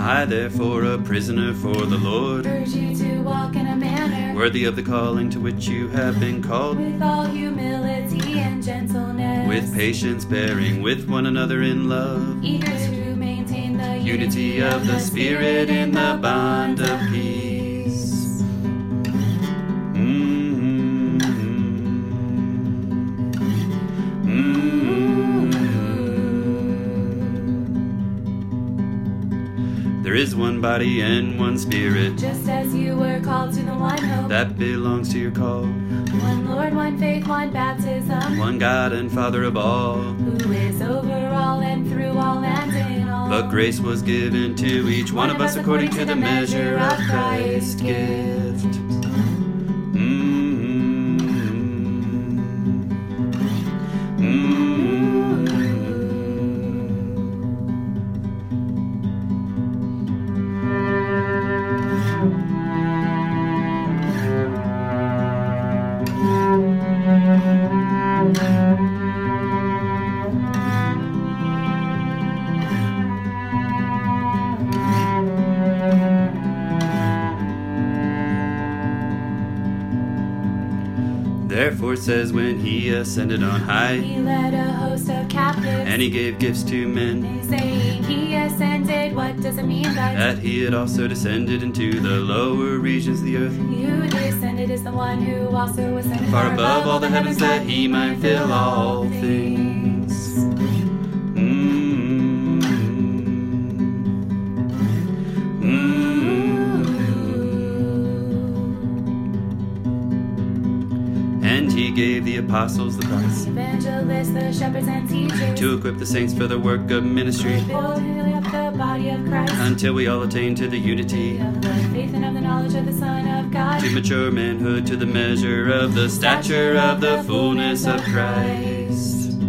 I, therefore, a prisoner for the Lord, urge you to walk in a manner worthy of the calling to which you have been called, with all humility and gentleness, with patience bearing with one another in love, eager to maintain the unity of the Spirit in the bond of peace. There is one body and one Spirit, just as you were called to the one hope, that belongs to your call. one Lord, one faith, one baptism, One God and Father of all, who is over all and through all and in all. but grace was given to each one of us according to the measure of Christ's gift. Therefore it says, when he ascended on high, He led a host of captives, and he gave gifts to men, saying, He ascended. What does it mean that he had also descended into the lower regions of the earth, who descended is the one who also ascended far above all the heavens, that he might fill all things. And he gave the apostles, the prophets, Evangelists, the shepherds and teachers, to equip the saints for the work of ministry, building up the body of Christ, until we all attain to the unity, of the faith and of the knowledge of the Son of God, to mature manhood, to the measure of the stature of the fullness of Christ.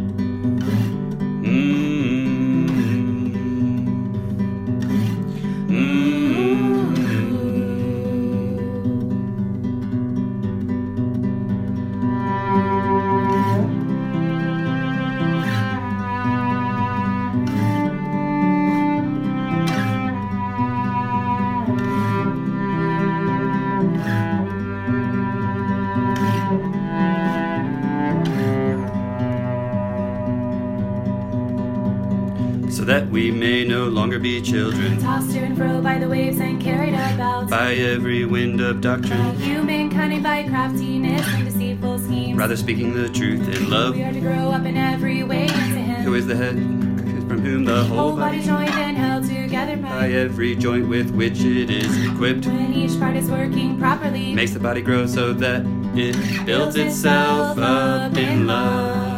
So that we may no longer be children, tossed to and fro by the waves and carried about by every wind of by doctrine, human cunning, by craftiness and deceitful schemes. rather speaking the truth in love, We are to grow up in every way into Him, who is the head, from whom the whole whole body body, joined and held together by every joint with which it is equipped, when each part is working properly, makes the body grow so that it builds itself up in love.